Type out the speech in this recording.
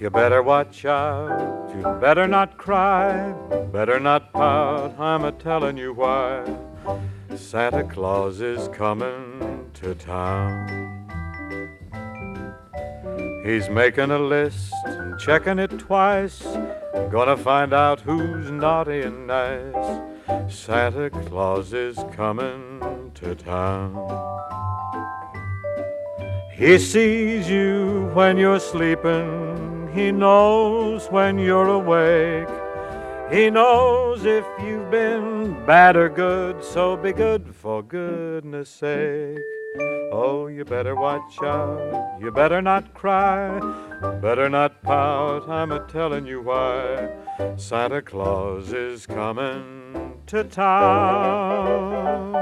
You better watch out, you better not cry, better not pout, I'm a-telling you why. Santa Claus is coming to town. He's making a list and checking it twice, gonna find out who's naughty and nice. Santa Claus is coming to town. He sees you when you're sleeping, he knows when you're awake. He knows if you've been bad or good, so be good for goodness sake. Oh, you better watch out, you better not cry, better not pout, I'm a-telling you why. Santa Claus is coming to town.